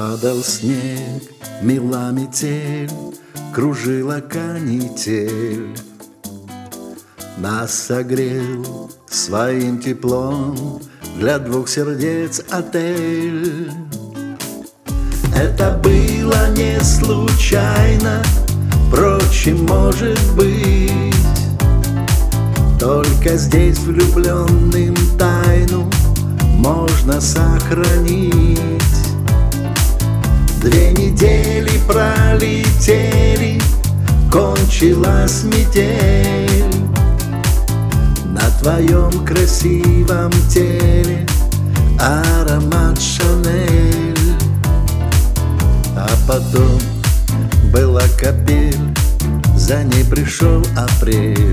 Падал снег, мела метель, кружила канитель. Нас согрел своим теплом для двух сердец отель. Это было не случайно, впрочем, может быть. Только здесь влюбленным тайну можно сохранить. 2 недели пролетели, кончилась метель. На твоем красивом теле аромат Шанель. А потом была капель, за ней пришел апрель.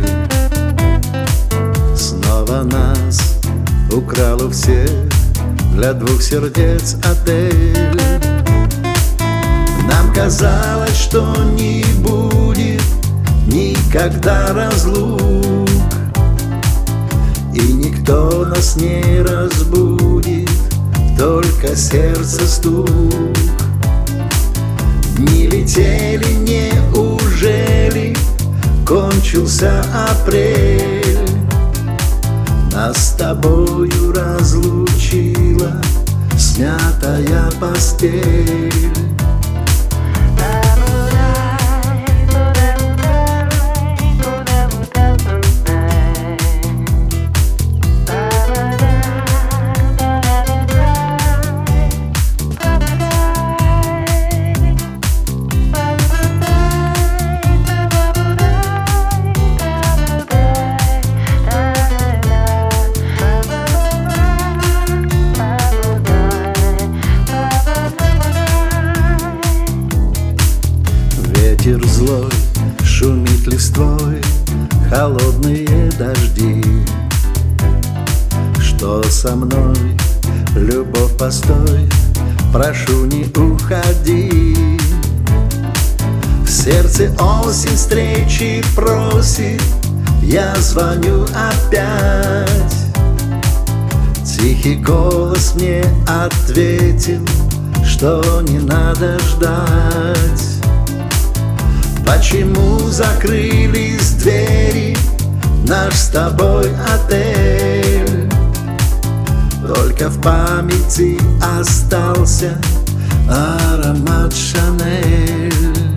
Снова нас украл у всех для двух сердец отель. Нам казалось, что не будет никогда разлук, и никто нас не разбудит, только сердце стук. Дни летели, неужели кончился апрель? Нас с тобою разлучила смятая постель. Ветер злой шумит листвой, холодные дожди. Что со мной, любовь, постой, прошу, не уходи. В сердце осень встречи просит, я звоню опять. Тихий голос мне ответил, что не надо ждать. Почему закрылись двери в наш с тобой отель? Только в памяти остался аромат Шанель.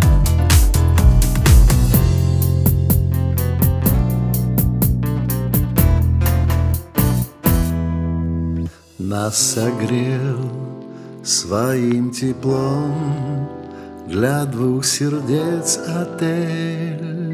Нас согрел своим теплом для двух сердец отель.